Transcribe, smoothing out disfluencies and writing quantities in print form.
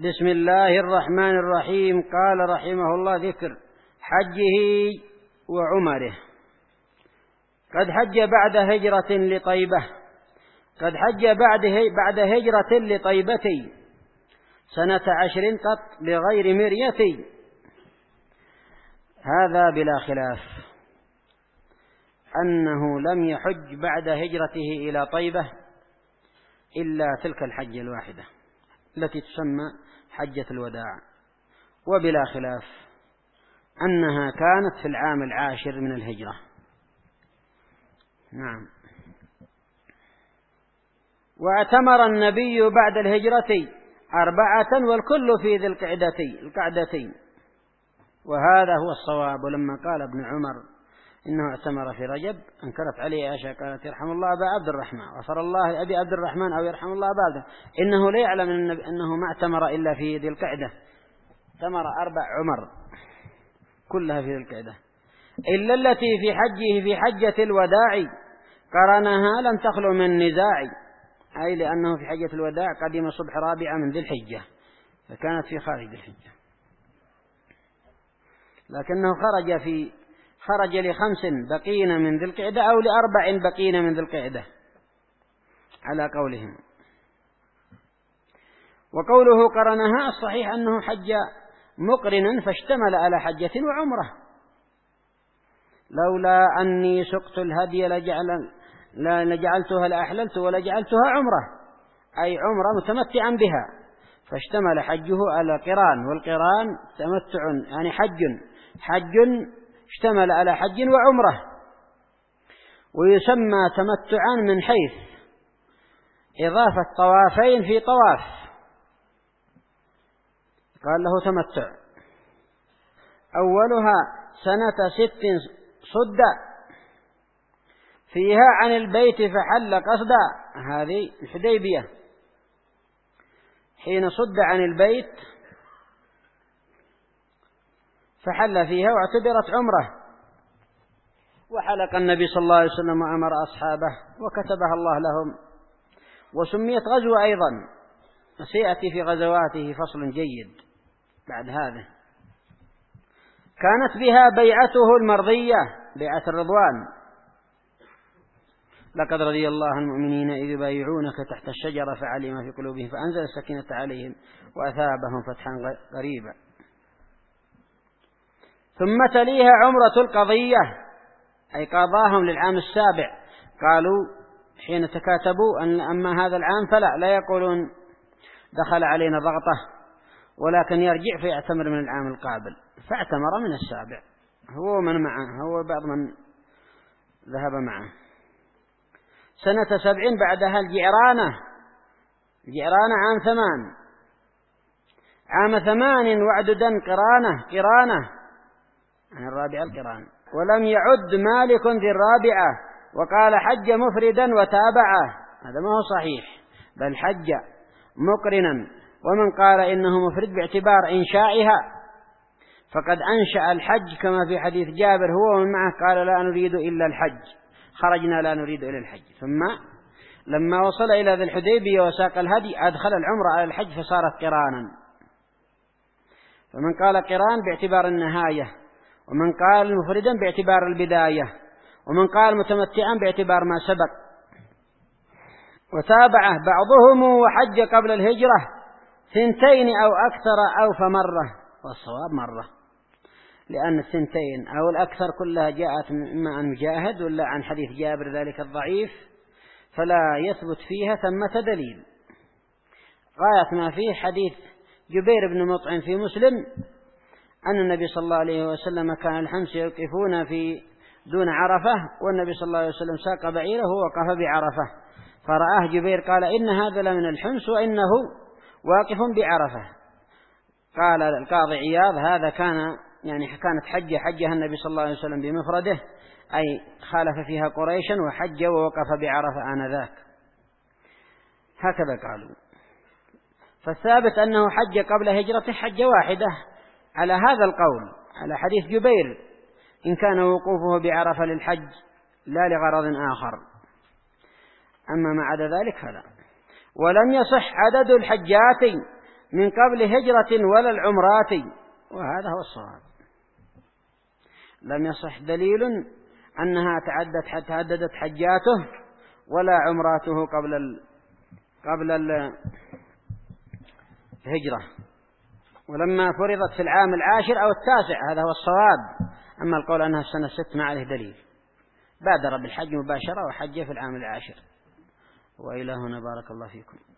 بسم الله الرحمن الرحيم. قال رحمه الله: ذكر حجه وعمره. قد حج بعد هجرة لطيبة، قد حج بعد هجرة لطيبة سنة 10 قط بغير مرية. هذا بلا خلاف أنه لم يحج بعد هجرته إلى طيبة إلا تلك الحجة الواحدة التي تسمى حجة الوداع، وبلا خلاف أنها كانت في العام 10 من الهجرة. نعم. واعتمر النبي بعد الهجرة 4 والكل في ذي القعدتين، وهذا هو الصواب. ولما قال ابن عمر إنه اعتمر في رجب أنكرت عليه عائشة قالت: يرحم الله أبا عبد الرحمن، غفر الله أبي عبد الرحمن، أو يرحم الله أبا عبد، إنه لا يعلم أنه ما اعتمر إلا في ذي القعدة. اعتمر 4 عمر كلها في ذي القعدة، إلا التي في حجه في حجة الوداع قرنها لم تخلو من نزاع، أي لأنه في حجة الوداع قدم صبح 4 من ذي الحجة، فكانت في خارج ذي الحجة، لكنه خرج ل5 بقين من ذي القعدة أو ل4 بقين من ذي القعدة على قولهم. وقوله قرنها الصحيح أنه حج مقرنا فاشتمل على حجة وعمرة. لولا أني سقت الهدي لجعلتها لأحللت ولجعلتها عمرة، أي عمرة متمتعا بها، فاشتمل حجه على قران، والقران تمتع يعني حج اشتمل على حج وعمرة. ويسمى تمتعا من حيث إضافة طوافين في طواف، قال له تمتع. أولها سنة 6 صد فيها عن البيت فحل قصدا، هذه الحديبية، حين صد عن البيت فحل فيها واعتبرت عمره. وحلق النبي صلى الله عليه وسلم وأمر أصحابه وكتبها الله لهم، وسميت غزوة أيضا، وسيأتي في غزواته فصل جيد بعد هذا. كانت بها بيعته المرضية، بيعة الرضوان: لقد رضي الله عن المؤمنين إذ يبايعونك تحت الشجرة فعلم ما في قلوبهم فأنزل السكينة عليهم وأثابهم فتحا قريبا. ثم تليها عمرة القضية، أي قضاهم للعام 7. قالوا حين تكاتبوا أن أما هذا العام فلا يقولون دخل علينا ضغطه، ولكن يرجع فيعتمر من العام القابل، فاعتمر من 7 هو من معه، هو بعض من ذهب معه. سنة 7 بعدها الجعرانة عام 8، عام 8 وعددا قرانة عن 4 القران. ولم يعد مالك ذي 4 وقال حج مفردا وتابعه، هذا ما هو صحيح، بل حج مقرنا. ومن قال إنه مفرد باعتبار إنشائها فقد أنشأ الحج، كما في حديث جابر هو ومن معه قال: لا نريد إلا الحج، خرجنا لا نريد إلا الحج. ثم لما وصل إلى ذي الحديبية وساق الهدي أدخل العمرة على الحج فصارت قرانا. فمن قال قران باعتبار النهاية، ومن قال مفردا باعتبار البداية، ومن قال متمتعا باعتبار ما سبق. وتابعه بعضهم وحج قبل الهجرة 2 أو أكثر أو فمرة، والصواب مرة، لأن 2 أو الأكثر كلها جاءت إما عن مجاهد ولا عن حديث جابر ذلك الضعيف، فلا يثبت فيها ثمة دليل. غاية ما فيه حديث جبير بن مطعم في مسلم أن النبي صلى الله عليه وسلم كان الحمس يوقفون في دون عرفة، والنبي صلى الله عليه وسلم ساق بعيره ووقف بعرفة، فرآه جبير قال: إن هذا لمن الحمس وإنه واقف بعرفة. قال القاضي عياض: هذا كانت حجها النبي صلى الله عليه وسلم بمفرده، أي خالف فيها قريشا وحج ووقف بعرفة آنذاك. هكذا قالوا. فالثابت أنه حج قبل هجرته حجة واحدة على هذا القول، على حديث جبير، إن كان وقوفه بعرفة للحج لا لغرض آخر. أما ما عدا ذلك فلا. ولم يصح عدد الحجات من قبل هجرة ولا العمرات، وهذا هو الصواب. لم يصح دليل أنها تعددت حجاته ولا عمراته قبل الهجرة، ولما فرضت في العام 10 أو 9 هذا هو الصواب. أما القول أنها السنة 6 ما عليه دليل، بادر بالحج مباشرة وحج في العام 10. وإلى هنا بارك الله فيكم.